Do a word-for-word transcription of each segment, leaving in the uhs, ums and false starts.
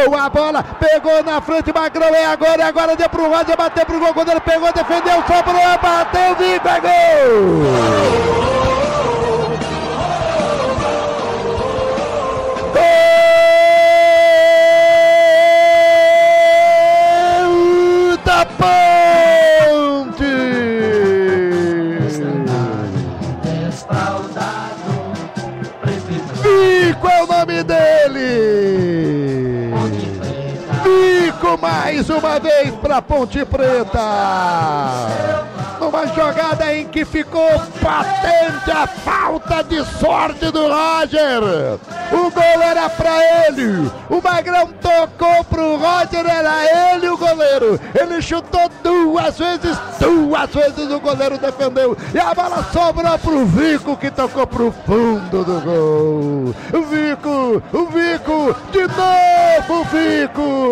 boa bola, pegou na frente, Magrão, é agora, é agora, deu pro Roger, bateu pro gol, quando ele pegou, defendeu, sobrou, bateu, Vico, é gol! Vico é o nome dele! Vico mais uma vez para Ponte Preta! Numa jogada em que ficou patente a falta de sorte do Roger. O gol era para ele. O Magrão tocou pro Roger, era ele o goleiro. Ele chutou duas vezes, duas vezes o goleiro defendeu. E a bola sobrou pro Vico, que tocou pro fundo do gol. O Vico, o Vico, de novo o Vico.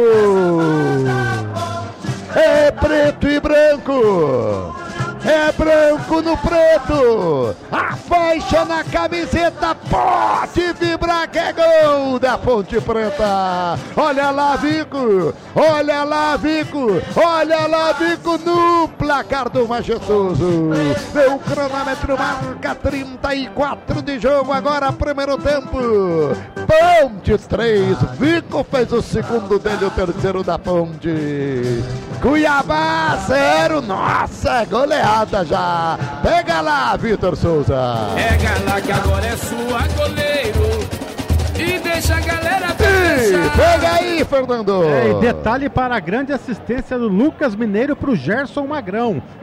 É preto e branco. É branco no preto, a faixa na camiseta pode vibrar, que é gol da Ponte Preta. Olha lá, Vico, olha lá, Vico, olha lá, Vico no placar do majestoso. O cronômetro marca trinta e quatro de jogo, agora primeiro tempo. Ponte três, Vico fez o segundo dele, o terceiro da Ponte. Cuiabá zero, nossa, goleada já. Pega lá, Vitor Souza. Pega lá que agora é sua, goleiro. E deixa a galera pensar. Pega aí, Fernando. É, e detalhe para a grande assistência do Lucas Mineiro pro Gerson Magrão.